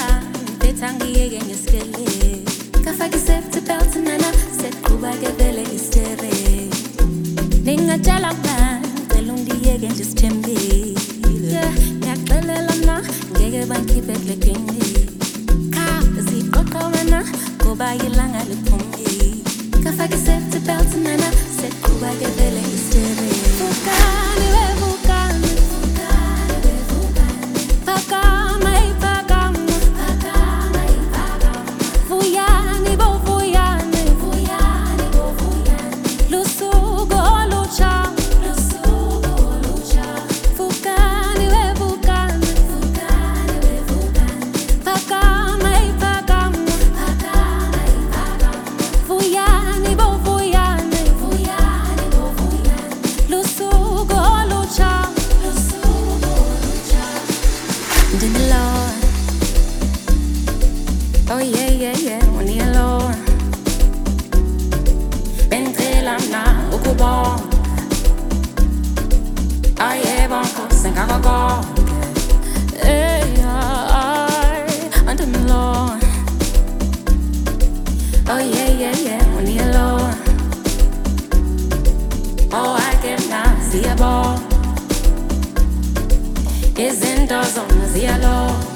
Betangiyeke ngeskele kafaki safety belt nana seqhuba ke vele istere ningatshala ngani cela ungiyeke nje sithembile ngiyaxelela mna ngeke bangikhiphe kule game kha ziqoqa wena ngoba ilanga liphumile kafaki safety belt nana seqhuba ke vele istere vukani we vukani pakama oh yeah, yeah, yeah, when you're alone Bentela mna ukubonga Ayeba nkosinga konke Hey, under me alone Oh yeah, yeah, yeah, when you're alone Oh, I get now, ziyabonga Izinto zona ziyalonga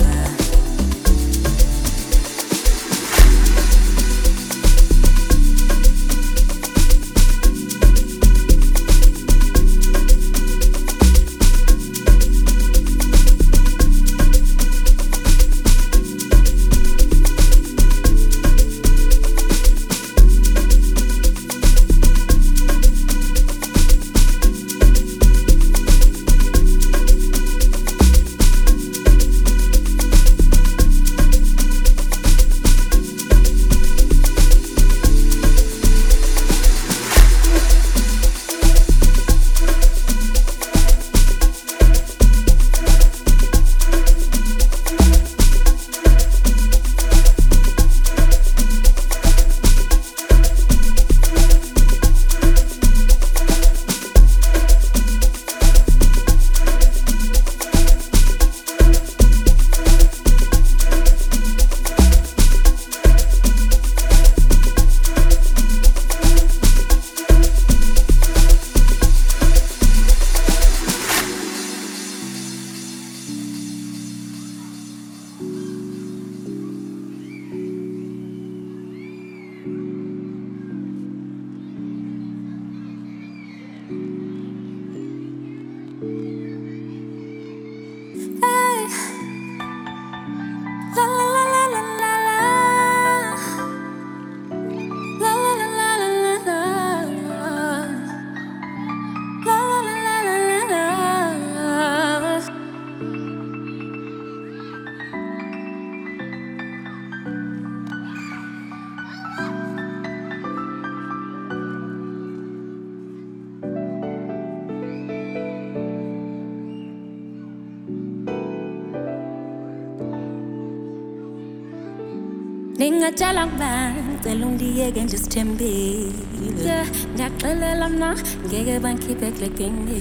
Ningatshala ngani cela ungiyeke nje sithembile ngiyaxelela mna ngeke bangikhiphe kule game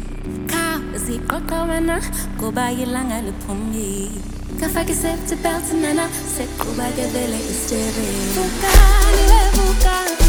kha ziqoqa wena ngoba ilanga liphumile kafaki safety belt nana seqhuba ke vele istere vukani we vukani